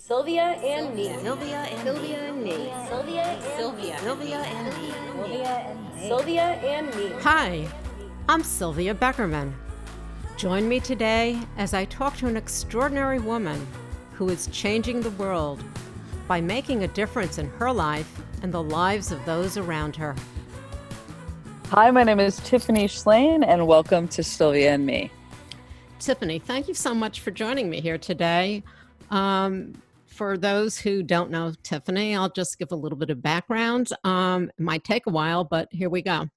Sylvia and me. Sylvia and Sylvia me. and me. Sylvia and Sylvia. Sylvia and me. Sylvia and me. Sylvia and me. Hi, I'm Sylvia Beckerman. Join me today as I talk to an extraordinary woman who is changing the world by making a difference in her life and the lives of those around her. Hi, my name is Tiffany Schlane, and welcome to Sylvia and Me. Tiffany, thank you so much for joining me here today. For those who don't know Tiffany, I'll just give a little bit of background. It might take a while, but here we go.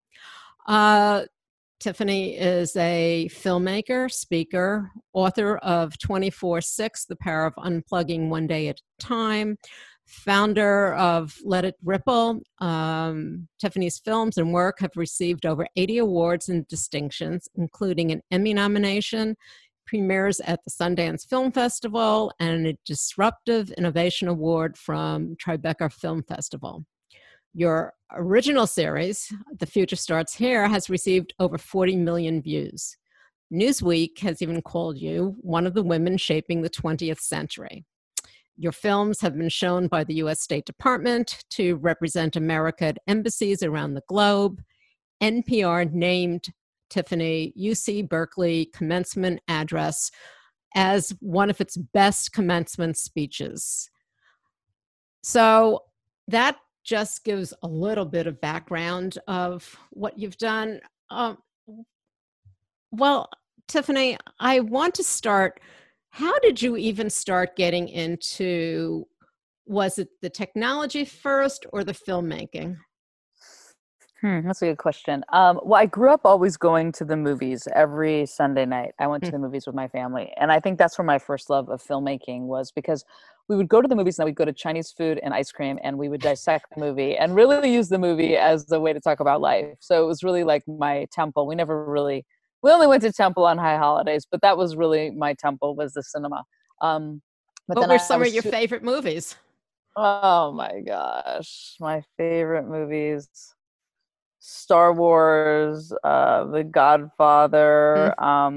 Tiffany is a filmmaker, speaker, author of 24/6, The Power of Unplugging One Day at a Time, founder of Let It Ripple. Tiffany's films and work have received over 80 awards and distinctions, including an Emmy nomination, premieres at the Sundance Film Festival, and a Disruptive Innovation Award from Tribeca Film Festival. Your original series, The Future Starts Here, has received over 40 million views. Newsweek has even called you one of the women shaping the 20th century. Your films have been shown by the U.S. State Department to represent America at embassies around the globe. NPR named Tiffany UC Berkeley commencement address as one of its best commencement speeches. So that just gives a little bit of background of what you've done. Well, Tiffany, I want to start. How did you even start getting into, was it the technology first or the filmmaking? That's a good question. Well, I grew up always going to the movies every Sunday night. I went to the movies with my family. And I think that's where my first love of filmmaking was, because we would go to the movies and then we'd go to Chinese food and ice cream, and we would dissect the movie and really use the movie as the way to talk about life. So it was really like my temple. We only went to temple on high holidays, but that was really my temple, was the cinema. What were some of your favorite movies? Oh my gosh. My favorite movies. Star Wars, The Godfather,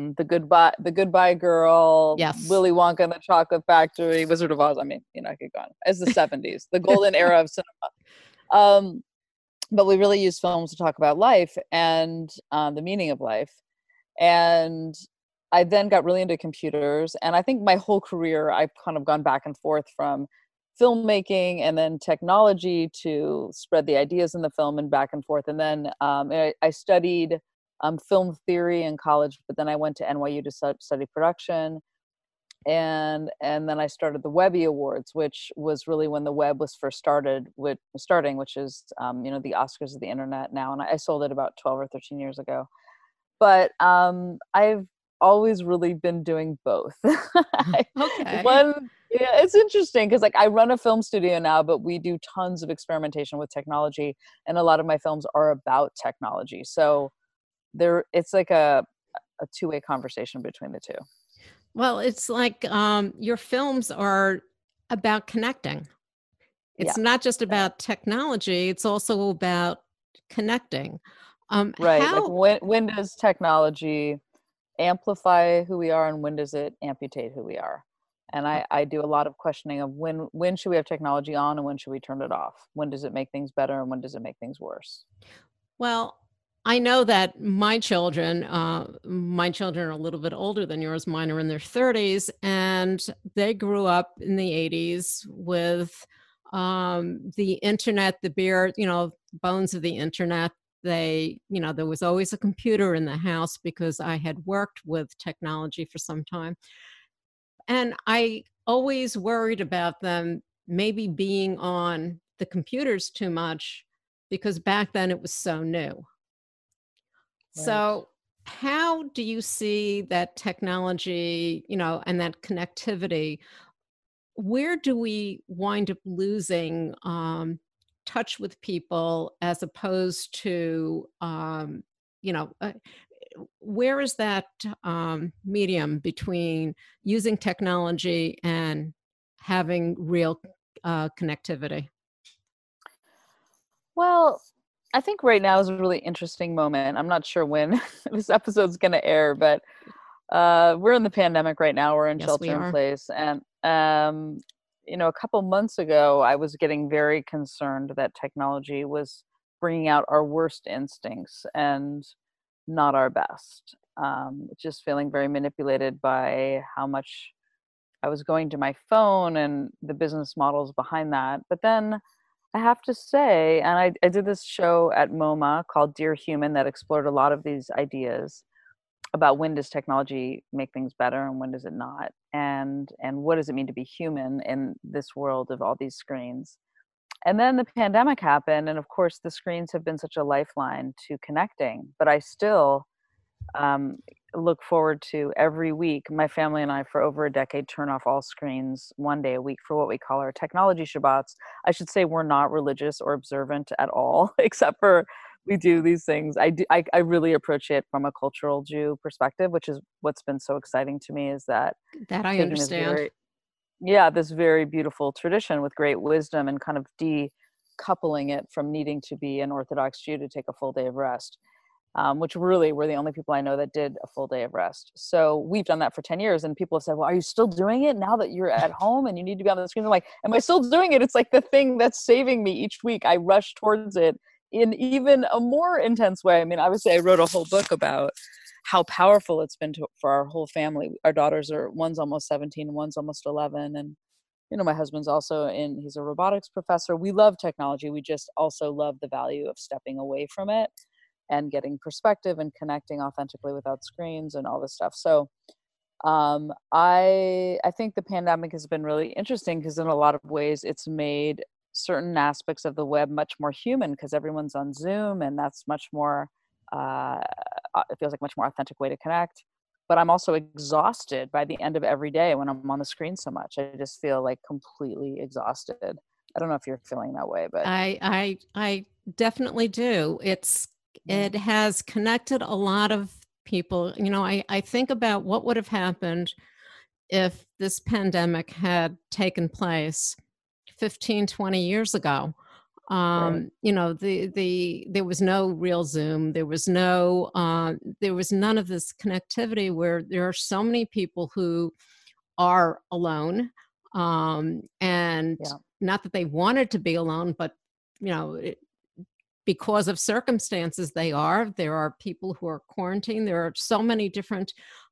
The Goodbye Girl, yes. Willy Wonka and the Chocolate Factory, Wizard of Oz. I mean, I could go on. It's the 70s, the golden era of cinema. But we really use films to talk about life and the meaning of life. And I then got really into computers. And I think my whole career, I've kind of gone back and forth from filmmaking and then technology to spread the ideas in the film and back and forth. And then I studied film theory in college, but then I went to NYU to study production. And then I started the Webby Awards, which was really when the web was first starting, which is, the Oscars of the internet now. And I sold it about 12 or 13 years ago. But I've always really been doing both. Okay. Yeah, it's interesting because I run a film studio now, but we do tons of experimentation with technology, and a lot of my films are about technology. So it's like a two-way conversation between the two. Well, it's like your films are about connecting. It's not just about technology, it's also about connecting. Right. When does technology amplify who we are, and when does it amputate who we are? And I do a lot of questioning of when should we have technology on and when should we turn it off? When does it make things better and when does it make things worse? Well, I know that my children are a little bit older than yours. Mine are in their 30s, and they grew up in the 80s with the internet, the bare, bones of the internet. There was always a computer in the house because I had worked with technology for some time. And I always worried about them maybe being on the computers too much because back then it was so new. Right. So how do you see that technology, and that connectivity? Where do we wind up losing touch with people as opposed to, where is that medium between using technology and having real connectivity? Well, I think right now is a really interesting moment. I'm not sure when this episode's going to air, but we're in the pandemic right now. We're in Yes, shelter we in are. place. And a couple months ago, I was getting very concerned that technology was bringing out our worst instincts and not our best. Just feeling very manipulated by how much I was going to my phone and the business models behind that. But then I have to say, and I did this show at MoMA called Dear Human that explored a lot of these ideas about when does technology make things better and when does it not, and what does it mean to be human in this world of all these screens. And then the pandemic happened, and of course the screens have been such a lifeline to connecting, but I still um, look forward to every week. My family and I, for over a decade, turn off all screens one day a week for what we call our technology Shabbats. I should say we're not religious or observant at all, except for we do these things. I really approach it from a cultural Jew perspective, which is what's been so exciting to me, is that That I taking this understand. this very beautiful tradition with great wisdom and kind of decoupling it from needing to be an Orthodox Jew to take a full day of rest, which really we're the only people I know that did a full day of rest. So we've done that for 10 years, and people have said, well, are you still doing it now that you're at home and you need to be on the screen? I'm like, am I still doing it? It's like the thing that's saving me each week. I rush towards it in even a more intense way. I mean, obviously I wrote a whole book about how powerful it's been for our whole family. Our daughters one's almost 17, one's almost 11. And, my husband's also he's a robotics professor. We love technology. We just also love the value of stepping away from it and getting perspective and connecting authentically without screens and all this stuff. So I think the pandemic has been really interesting because in a lot of ways it's made certain aspects of the web much more human because everyone's on Zoom, and that's much more it feels like a much more authentic way to connect. But I'm also exhausted by the end of every day when I'm on the screen so much. I just feel like completely exhausted. I don't know if you're feeling that way, but I definitely do. It has connected a lot of people. I think about what would have happened if this pandemic had taken place 15, 20 years ago. Right. There was no real Zoom. There was none of this connectivity where there are so many people who are alone. And Yeah. not that they wanted to be alone, but, because of circumstances, there are people who are quarantined. There are so many different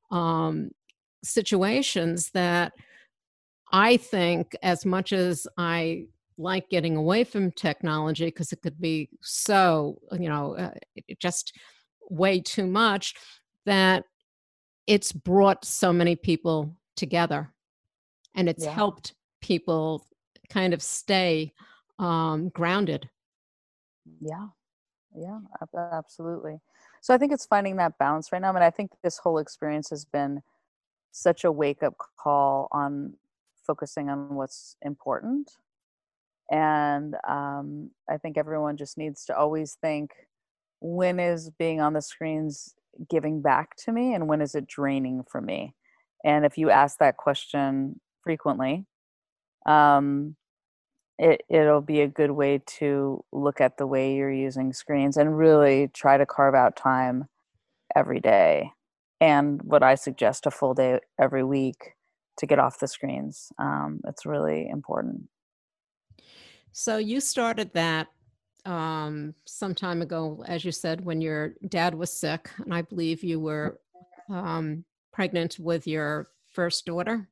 situations that I think, as much as I like getting away from technology because it could be so, just way too much, that it's brought so many people together, and it's Yeah. helped people kind of stay grounded. Yeah. Yeah, absolutely. So I think it's finding that balance right now. I mean, I think this whole experience has been such a wake up call on focusing on what's important. And I think everyone just needs to always think, when is being on the screens giving back to me and when is it draining from me? And if you ask that question frequently, um, it'll be a good way to look at the way you're using screens and really try to carve out time every day. And what I suggest, a full day every week to get off the screens. It's really important. So you started that some time ago, as you said, when your dad was sick, and I believe you were pregnant with your first daughter.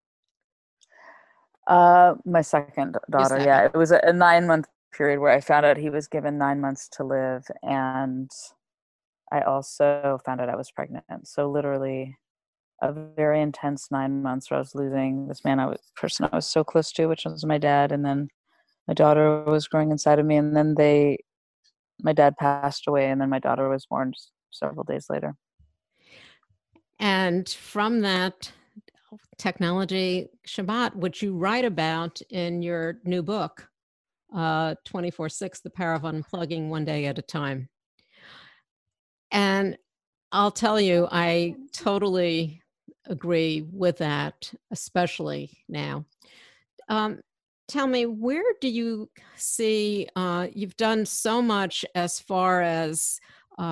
My second Your daughter, yeah, second. it was a 9-month period where I found out he was given 9 months to live, and I also found out I was pregnant. So literally a very intense 9 months where I was losing this person I was so close to, which was my dad, and then my daughter was growing inside of me, and then my dad passed away, and then my daughter was born several days later. And from that technology Shabbat, which you write about in your new book, 24/6, The Power of Unplugging One Day at a Time. And I'll tell you, I totally agree with that, especially now. Tell me, where do you see, you've done so much as far as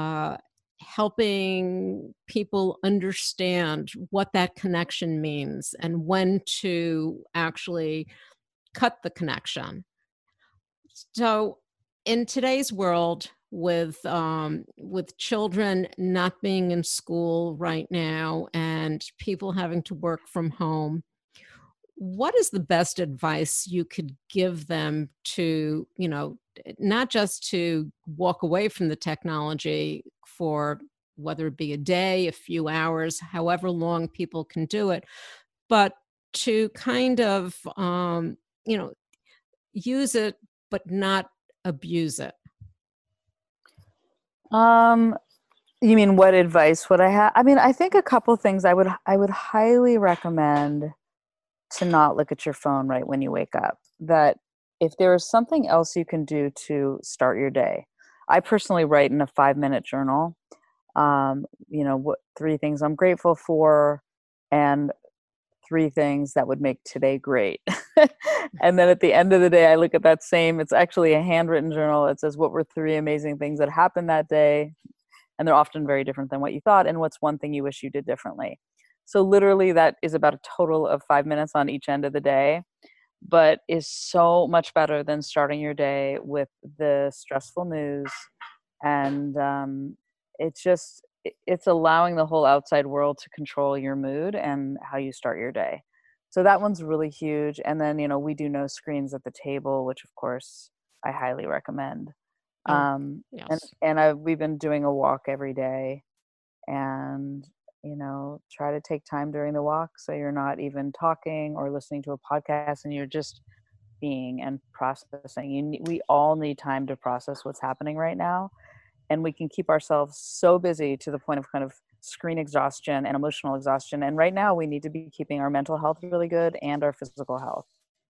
helping people understand what that connection means and when to actually cut the connection. So in today's world, with children not being in school right now and people having to work from home, what is the best advice you could give them to, not just to walk away from the technology for whether it be a day, a few hours, however long people can do it, but to kind of, use it, but not abuse it? You mean what advice would I have? I mean, I think a couple things I would highly recommend to not look at your phone right when you wake up. That if there is something else you can do to start your day. I personally write in a 5-minute journal. What 3 things I'm grateful for and 3 things that would make today great. And then at the end of the day, I look at that it's actually a handwritten journal. It says, what were 3 amazing things that happened that day? And they're often very different than what you thought. And what's one thing you wish you did differently? So literally that is about a total of 5 minutes on each end of the day, but is so much better than starting your day with the stressful news. And it's allowing the whole outside world to control your mood and how you start your day. So that one's really huge. And then, we do no screens at the table, which of course I highly recommend. Yes. We've been doing a walk every day, and try to take time during the walk so you're not even talking or listening to a podcast, and you're just being and processing. We all need time to process what's happening right now, and we can keep ourselves so busy to the point of kind of screen exhaustion and emotional exhaustion. And right now we need to be keeping our mental health really good and our physical health.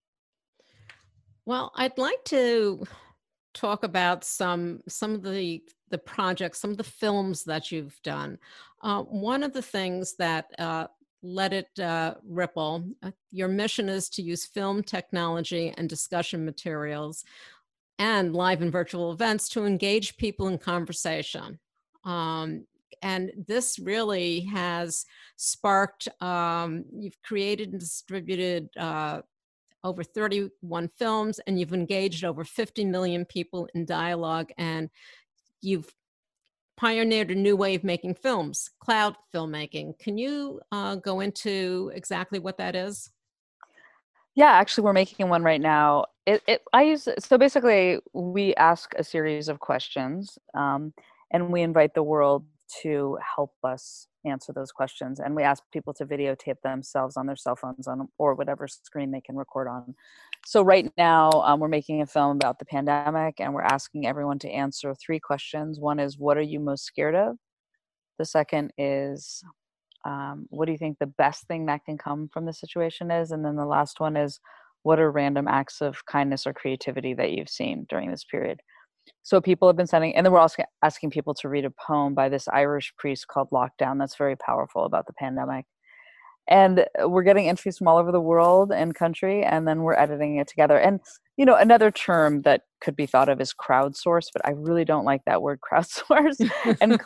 Well, I'd like to talk about some of the projects, some of the films that you've done. One of the things that Let It Ripple, your mission is to use film technology and discussion materials and live and virtual events to engage people in conversation. And this really has sparked, you've created and distributed over 31 films, and you've engaged over 50 million people in dialogue, and you've pioneered a new way of making films, cloud filmmaking. Can you go into exactly what that is? Yeah, actually, we're making one right now. So basically, we ask a series of questions, and we invite the world to help us answer those questions. And we ask people to videotape themselves on their cell phones or whatever screen they can record on. So right now, we're making a film about the pandemic, and we're asking everyone to answer 3 questions. One is, what are you most scared of? The second is, what do you think the best thing that can come from the situation is? And then the last one is, what are random acts of kindness or creativity that you've seen during this period? So people have been sending, and then we're also asking people to read a poem by this Irish priest called Lockdown that's very powerful about the pandemic. And we're getting entries from all over the world and country, and then we're editing it together. And, another term that could be thought of is crowdsource, but I really don't like that word crowdsource. And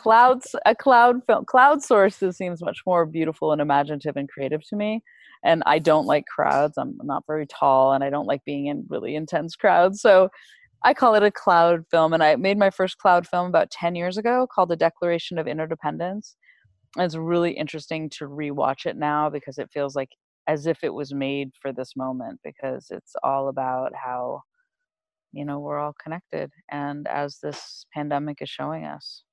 crowdsource seems much more beautiful and imaginative and creative to me. And I don't like crowds. I'm not very tall, and I don't like being in really intense crowds. So I call it a cloud film. And I made my first cloud film about 10 years ago called The Declaration of Interdependence. It's really interesting to rewatch it now because it feels like as if it was made for this moment, because it's all about how, we're all connected, and as this pandemic is showing us.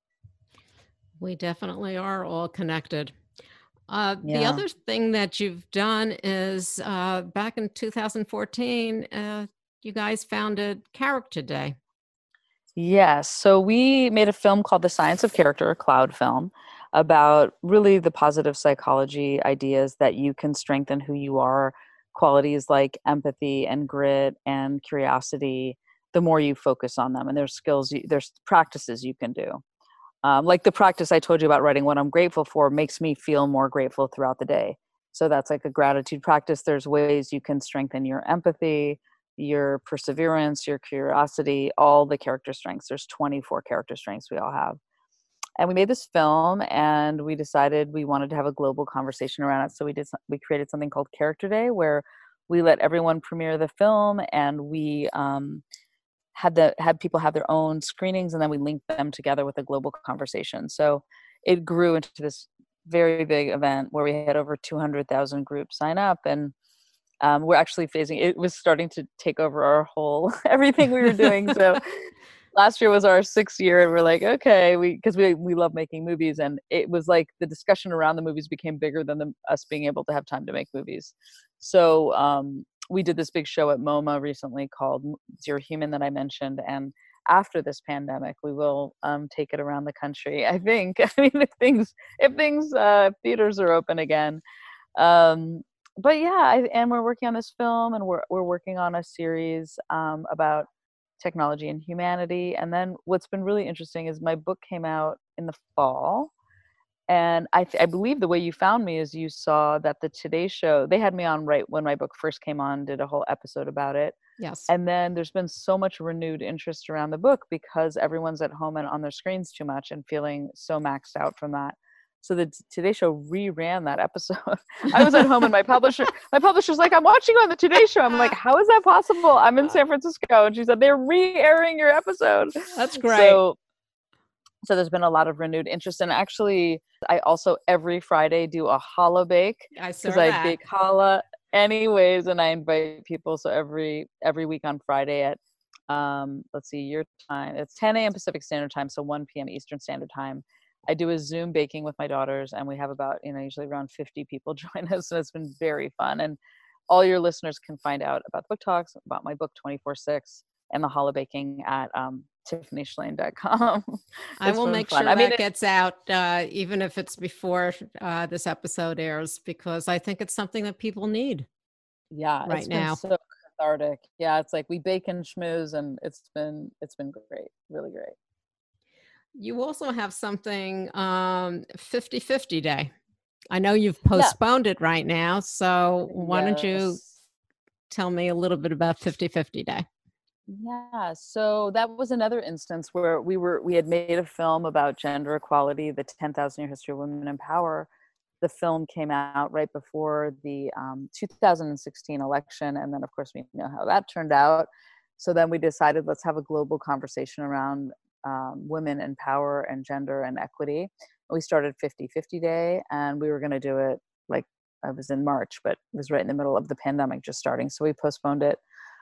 We definitely are all connected. The Yeah. other thing that you've done is back in 2014, you guys founded Character Day. Yes. So we made a film called The Science of Character, a cloud film, about really the positive psychology ideas that you can strengthen who you are, qualities like empathy and grit and curiosity, the more you focus on them. And there's there's practices you can do. Like the practice I told you about, writing what I'm grateful for makes me feel more grateful throughout the day. So that's like a gratitude practice. There's ways you can strengthen your empathy, your perseverance, your curiosity, all the character strengths. There's 24 character strengths we all have. And we made this film, and we decided we wanted to have a global conversation around it. So we created something called Character Day, where we let everyone premiere the film, and we had people have their own screenings, and then we linked them together with a global conversation. So it grew into this very big event where we had over 200,000 groups sign up, and we're actually phasing. It was starting to take over our whole everything we were doing. So last year was our 6th year, and we're like, okay, because we love making movies, and it was like the discussion around the movies became bigger than us being able to have time to make movies. So we did this big show at MoMA recently called Zero Human that I mentioned, and after this pandemic, we will take it around the country. I think. I mean, if theaters are open again. But yeah, and we're working on this film, and we're working on a series about technology and humanity. And then what's been really interesting is my book came out in the fall, and I believe the way you found me is you saw that the Today Show, they had me on right when my book first came on, did a whole episode about it. Yes. And then there's been so much renewed interest around the book because everyone's at home and on their screens too much and feeling so maxed out from that. So the Today Show reran that episode. I was at home, and my publisher's like, I'm watching you on the Today Show. I'm like, how is that possible? I'm in San Francisco. And she said, they're re-airing your episode. That's great. So there's been a lot of renewed interest. And actually, I also every Friday do a challah bake. I saw because that. I bake challah anyways, and I invite people. So every week on Friday at let's see, your time, it's 10 a.m. Pacific Standard Time, so 1 p.m. Eastern Standard Time. I do a Zoom baking with my daughters, and we have about, usually around 50 people join us. So it's been very fun. And all your listeners can find out about the book talks, about my book 24/6, and the challah baking at TiffanyShalane.com. I will make sure that gets out, even if it's before this episode airs, because I think it's something that people need. Yeah, right now. Been so cathartic. Yeah, it's like we bake and schmooze, and it's been great, really great. You also have something 50/50 Day. I know you've postponed it right now, so why don't you tell me a little bit about 50/50 Day? Yeah, so that was another instance where we had made a film about gender equality, the 10,000-year history of women in power. The film came out right before the 2016 election, and then of course we know how that turned out. So then we decided, let's have a global conversation around women in power and gender and equity. We started 50/50 Day, and we were going to do it like I was in March, but it was right in the middle of the pandemic just starting, so we postponed it.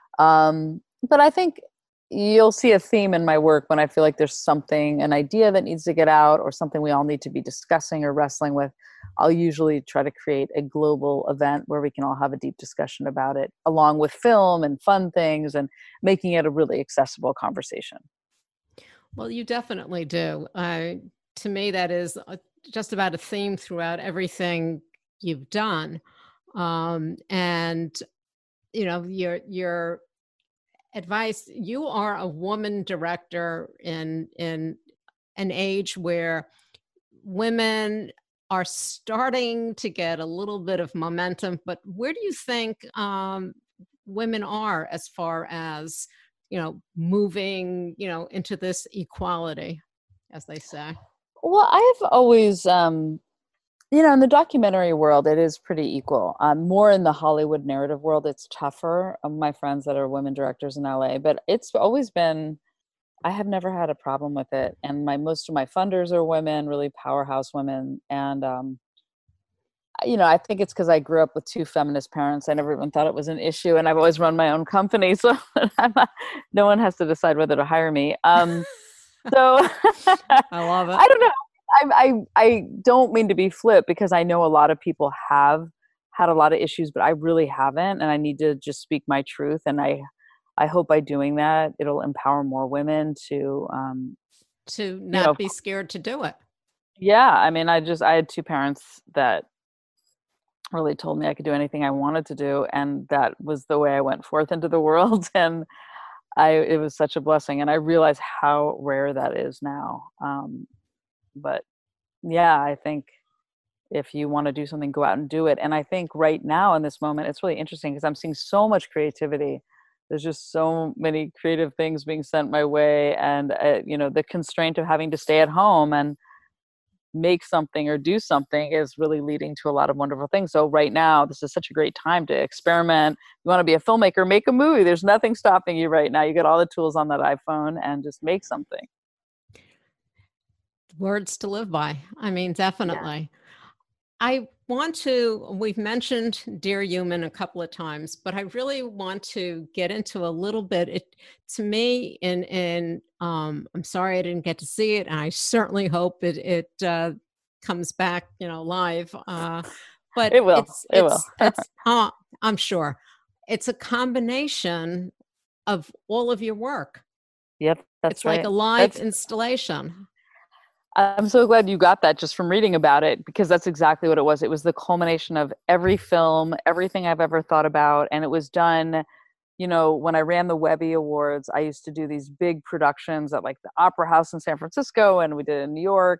But I think you'll see a theme in my work when I feel like there's an idea that needs to get out, or something we all need to be discussing or wrestling with. I'll usually try to create a global event where we can all have a deep discussion about it, along with film and fun things, and making it a really accessible conversation. Well, you definitely do. To me, that is just about a theme throughout everything you've done. And, your advice, you are a woman director in an age where women are starting to get a little bit of momentum, but where do you think women are as far as, moving, into this equality, as they say? Well, I've always, in the documentary world, it is pretty equal. More in the Hollywood narrative world, it's tougher. My friends that are women directors in LA, but it's always been, I have never had a problem with it. And most of my funders are women, really powerhouse women. And, I think it's because I grew up with 2 feminist parents. I never even thought it was an issue, and I've always run my own company, so no one has to decide whether to hire me. So I love it. I don't know. I don't mean to be flip, because I know a lot of people have had a lot of issues, but I really haven't, and I need to just speak my truth. And I hope by doing that, it'll empower more women to not be scared to do it. Yeah, I mean, I had 2 parents that really told me I could do anything I wanted to do, and that was the way I went forth into the world. And it was such a blessing, and I realize how rare that is now. But yeah, I think if you want to do something, go out and do it. And I think right now in this moment, it's really interesting because I'm seeing so much creativity. There's just so many creative things being sent my way, and the constraint of having to stay at home, and make something or do something is really leading to a lot of wonderful things. So right now, this is such a great time to experiment. You want to be a filmmaker, make a movie. There's nothing stopping you right now. You get all the tools on that iPhone and just make something. Words to live by. I mean, definitely. We've mentioned Dear Human a couple of times, but I really want to get into a little bit. To me, I'm sorry I didn't get to see it, and I certainly hope it comes back, live. But It will. I'm sure it's a combination of all of your work. Yep, that's it's like a live installation. I'm so glad you got that just from reading about it, because that's exactly what it was. It was the culmination of every film, everything I've ever thought about. And it was done, when I ran the Webby Awards, I used to do these big productions at like the Opera House in San Francisco, and we did it in New York.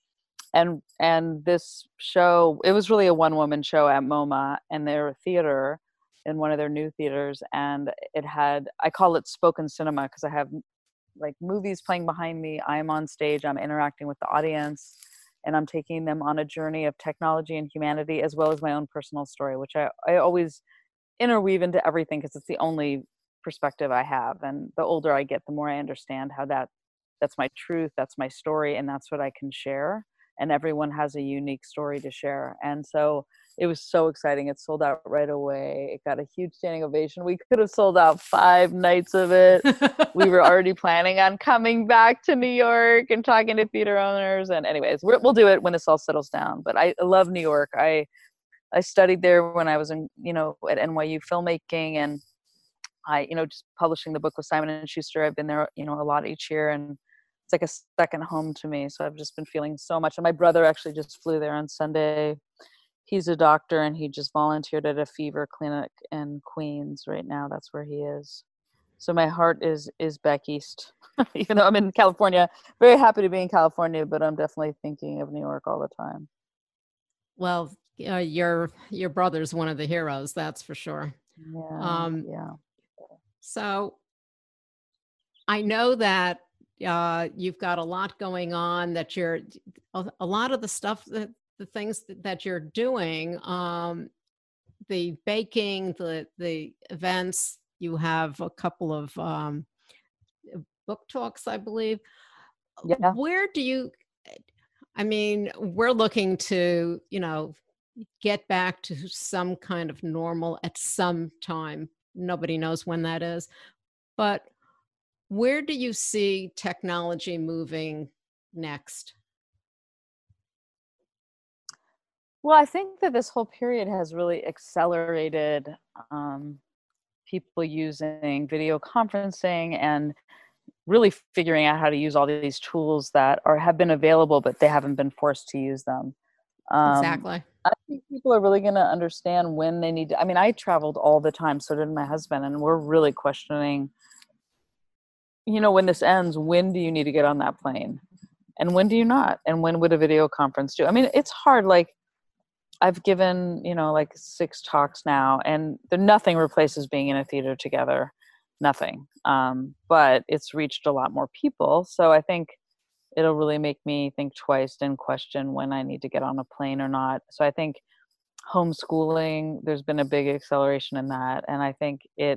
And this show, it was really a one-woman show at MoMA and their theater, in one of their new theaters. And I call it spoken cinema, because I have like movies playing behind me. I'm on stage, I'm interacting with the audience, and I'm taking them on a journey of technology and humanity, as well as my own personal story, which I always interweave into everything, because it's the only perspective I have. And the older I get, the more I understand how that's my truth, that's my story, and that's what I can share. And everyone has a unique story to share. And so it was so exciting. It sold out right away. It got a huge standing ovation. We could have sold out 5 nights of it. We were already planning on coming back to New York and talking to theater owners. And anyways, we'll do it when this all settles down. But I love New York. I studied there when I was at NYU filmmaking, and I, just publishing the book with Simon and Schuster. I've been there, a lot each year, and it's like a second home to me. So I've just been feeling so much. And my brother actually just flew there on Sunday. He's a doctor, and he just volunteered at a fever clinic in Queens right now. That's where he is. So my heart is back east, even though I'm in California. Very happy to be in California, but I'm definitely thinking of New York all the time. Well, your brother's one of the heroes, that's for sure. Yeah. So I know that you've got a lot going on, that a lot of the stuff, the things that you're doing, the baking, the events, you have a couple of book talks, I believe. Yeah. We're looking to, get back to some kind of normal at some time. Nobody knows when that is. But where do you see technology moving next? Well, I think that this whole period has really accelerated people using video conferencing and really figuring out how to use all these tools that have been available, but they haven't been forced to use them. Exactly. I think people are really going to understand when they need to. I mean, I traveled all the time, so did my husband, and we're really questioning, when this ends, when do you need to get on that plane? And when do you not? And when would a video conference do? I mean, it's hard. Like, I've given, like 6 talks now, and nothing replaces being in a theater together. Nothing. But it's reached a lot more people. So I think it'll really make me think twice and question when I need to get on a plane or not. So I think homeschooling, there's been a big acceleration in that. And I think it's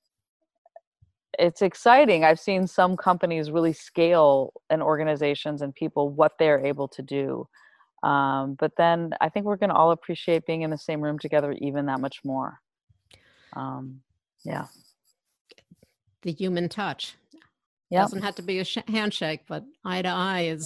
exciting. I've seen some companies really scale, and organizations and people, what they're able to do. But then I think we're going to all appreciate being in the same room together even that much more. Yeah. The human touch. Yep. Doesn't have to be a handshake, but eye to eye is,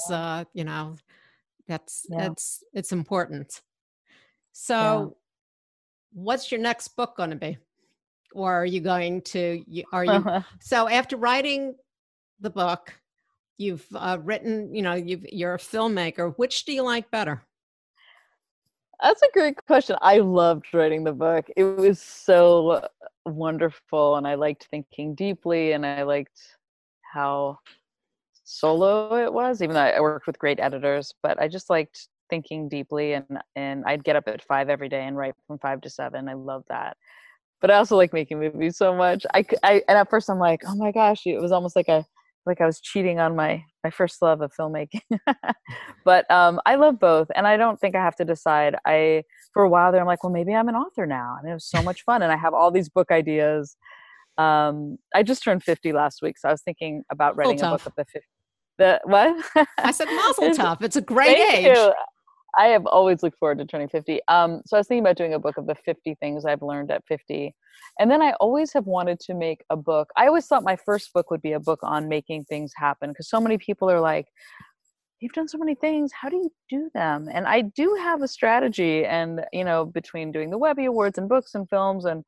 it's important. So what's your next book going to be? Or are you going to, so after writing the book, you've written, you're a filmmaker. Which do you like better? That's a great question. I loved writing the book. It was so wonderful, and I liked thinking deeply, and I liked how solo it was, even though I worked with great editors. But I just liked thinking deeply, and I'd get up at 5 every day and write from 5 to 7. I love that. But I also like making movies so much. And at first I'm like, oh my gosh, it was almost like I was cheating on my my first love of filmmaking. But I love both, and I don't think I have to decide. For a while there, I'm like, well, maybe I'm an author now. I mean, it was so much fun, and I have all these book ideas. I just turned 50 last week, so I was thinking about writing a book of the 50. The what? I said mazel tov. It's a great Thank age. you. I have always looked forward to turning 50. So I was thinking about doing a book of the 50 things I've learned at 50. And then I always have wanted to make a book. I always thought my first book would be a book on making things happen, because so many people are like, you've done so many things. How do you do them? And I do have a strategy, and, you know, between doing the Webby Awards and books and films, and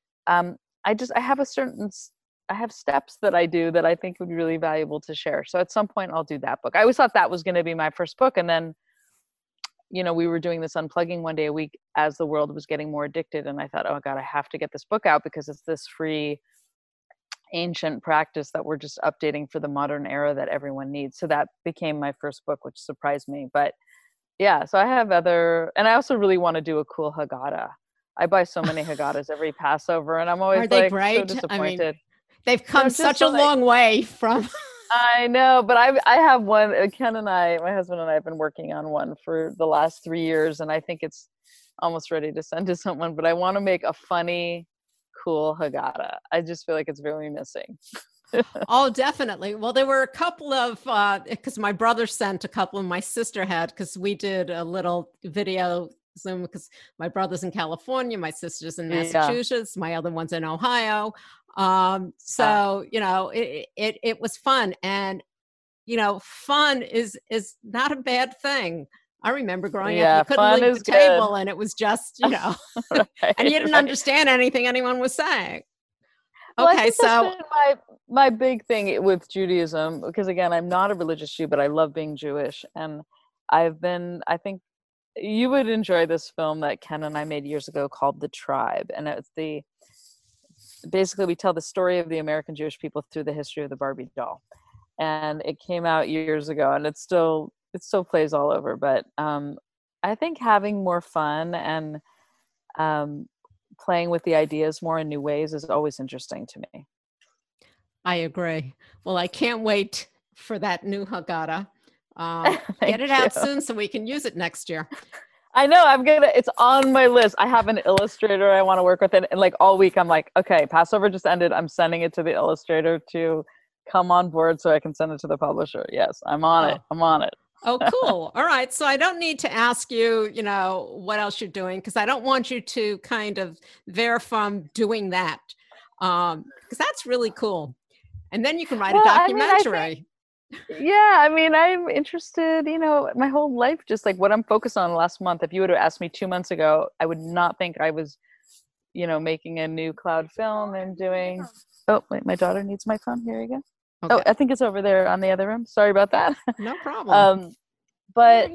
I have steps that I do that I think would be really valuable to share. So at some point I'll do that book. I always thought that was going to be my first book. And then, you know, we were doing this unplugging one day a week as the world was getting more addicted. And I thought, oh God, I have to get this book out, because it's this free ancient practice that we're just updating for the modern era that everyone needs. So that became my first book, which surprised me. But yeah, so I have and I also really want to do a cool Haggadah. I buy so many Haggadahs every Passover, and I'm always so disappointed. I mean, they've come such a long way from. I know, but I have one. Ken and I, my husband and I, have been working on one for the last 3 years, and I think it's almost ready to send to someone. But I want to make a funny, cool Haggadah. I just feel like it's very missing. Oh, definitely. Well, there were a couple of, because my brother sent a couple, and my sister had, because we did a little video Zoom, because my brother's in California, my sister's in Massachusetts, my other one's in Ohio. So, you know, it was fun, and, you know, fun is not a bad thing. I remember growing up, you couldn't leave the table, and it was just, you know, and you didn't understand anything anyone was saying. Well, okay, so my big thing with Judaism, because again, I'm not a religious Jew, but I love being Jewish, and I think you would enjoy this film that Ken and I made years ago called The Tribe, and it's basically we tell the story of the American Jewish people through the history of the Barbie doll, and it came out years ago, and it still plays all over. But I think having more fun and playing with the ideas more in new ways is always interesting to me. I agree. Well, I can't wait for that new Haggadah. Get it out soon so we can use it next year. I know, it's on my list. I have an illustrator I want to work with, and like all week I'm like, okay, Passover just ended. I'm sending it to the illustrator to come on board so I can send it to the publisher. Yes, I'm on it. I'm on it. Oh, cool. All right. So I don't need to ask you, you know, what else you're doing, because I don't want you to kind of veer from doing that, because that's really cool. And then you can write a documentary. I mean, I'm interested, you know, my whole life, just like what I'm focused on last month. If you would have asked me 2 months ago, I would not think I was, you know, making a new cloud film and doing, oh, wait, my daughter needs my phone. Here you go. Okay. Oh, I think it's over there on the other room. Sorry about that. No problem. But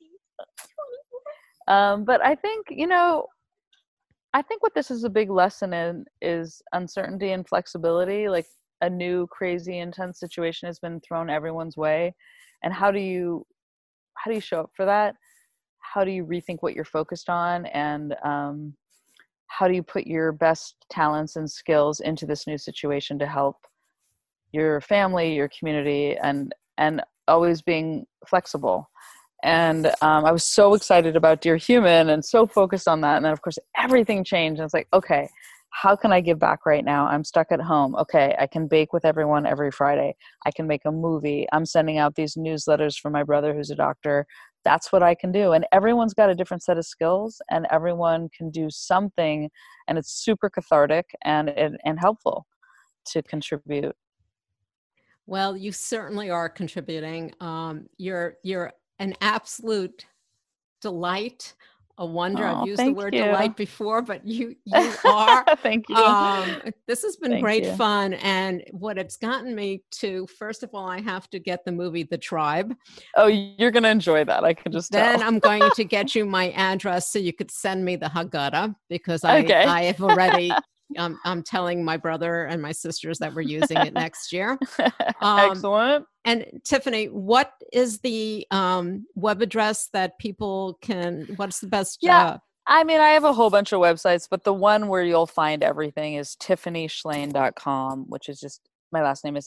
I think, you know, I think what this is a big lesson in is uncertainty and flexibility. Like a new, crazy, intense situation has been thrown everyone's way. And how do you show up for that? How do you rethink what you're focused on? And how do you put your best talents and skills into this new situation to help your family, your community, and always being flexible. And I was so excited about Dear Human and so focused on that. And then of course everything changed. And it's like, okay, how can I give back right now? I'm stuck at home. Okay, I can bake with everyone every Friday. I can make a movie. I'm sending out these newsletters for my brother who's a doctor. That's what I can do. And everyone's got a different set of skills, and everyone can do something, and it's super cathartic and helpful to contribute. Well, you certainly are contributing. You're an absolute delight, a wonder. I've used the word delight before, but you are. Thank you. This has been great fun. And what it's gotten me to, first of all, I have to get the movie The Tribe. Oh, you're going to enjoy that. I can just Then tell. I'm going to get you my address so you could send me the Haggadah, because I have already... I'm telling my brother and my sisters that we're using it next year. Excellent. And Tiffany, what is the web address that people what's the best? I mean, I have a whole bunch of websites, but the one where you'll find everything is tiffanyschlein.com, which is just my last name is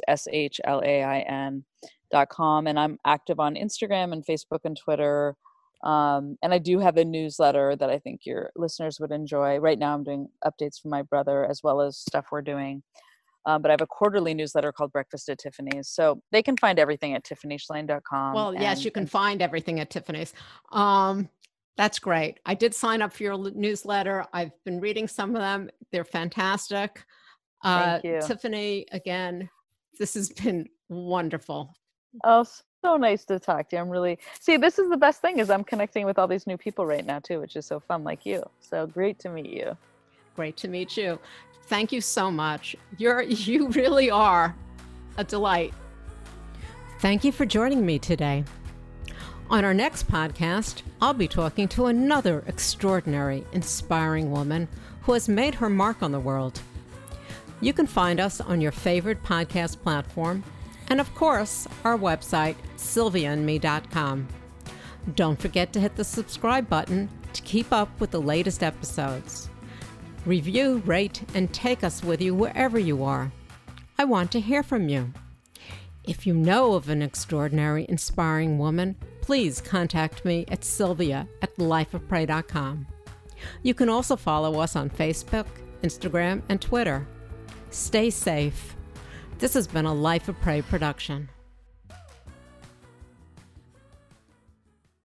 SHLAIN.com. And I'm active on Instagram and Facebook and Twitter. And I do have a newsletter that I think your listeners would enjoy. Right now I'm doing updates from my brother as well as stuff we're doing. But I have a quarterly newsletter called Breakfast at Tiffany's. So they can find everything at tiffanyschlein.com. Well, yes, you can find everything at Tiffany's. That's great. I did sign up for your newsletter. I've been reading some of them. They're fantastic. Thank you. Tiffany, again, this has been wonderful. Oh, so nice to talk to you. This is the best thing is I'm connecting with all these new people right now too, which is so fun, like you. So great to meet you. Great to meet you. Thank you so much. You really are a delight. Thank you for joining me today. On our next podcast, I'll be talking to another extraordinary, inspiring woman who has made her mark on the world. You can find us on your favorite podcast platform and, of course, our website, sylviaandme.com. Don't forget to hit the subscribe button to keep up with the latest episodes. Review, rate, and take us with you wherever you are. I want to hear from you. If you know of an extraordinary, inspiring woman, please contact me at sylvia@lifeofprey.com. You can also follow us on Facebook, Instagram, and Twitter. Stay safe. This has been a Life of Prey production.